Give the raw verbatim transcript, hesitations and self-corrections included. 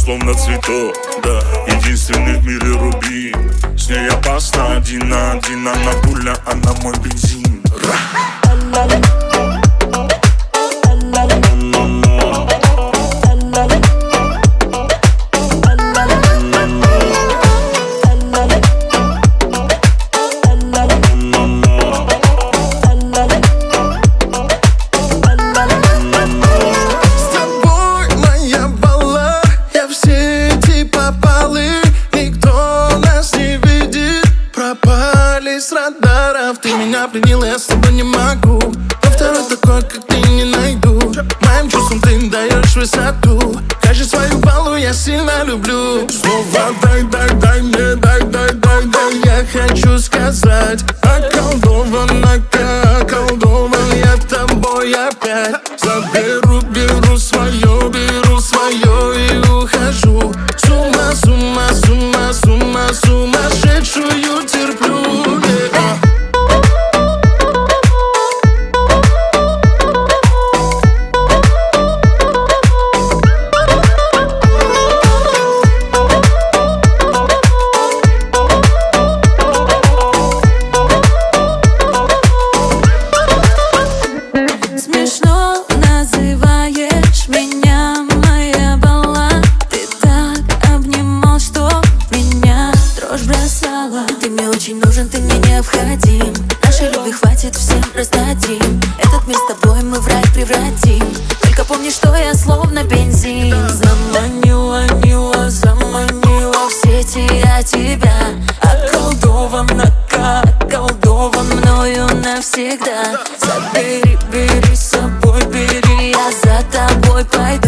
словно цветок, да. Единственный в мире рубин. С ней опасно один на один. Она пуля, она мой бензин. С радаров ты меня пленила, я с тобой не могу. Но второй такой, как ты, не найду. Моим чувствам ты даешь высоту. Каждый свою баллу я сильно люблю. Слово дай, дай, дай мне, дай, дай, дай, дай. Я хочу сказать, околдован, околдован я тобой опять. Заберу, беру свое, беру свое и ухожу. С ума, с ума, с ума, с ума, сумасшедшую терплю. Смешно называешь меня, моя балла. Ты так обнимал, что меня дрожь бросала. Ты мне очень нужен, ты мне необходим. Нашей любви хватит, всем раздадим. Этот мир с тобой мы в рай превратим. Только помни, что я словно бензин. Заманила, нила, заманила в сети я тебя. Околдован, околдован мною навсегда. Забери, бери с собой, бери, я за тобой пойду.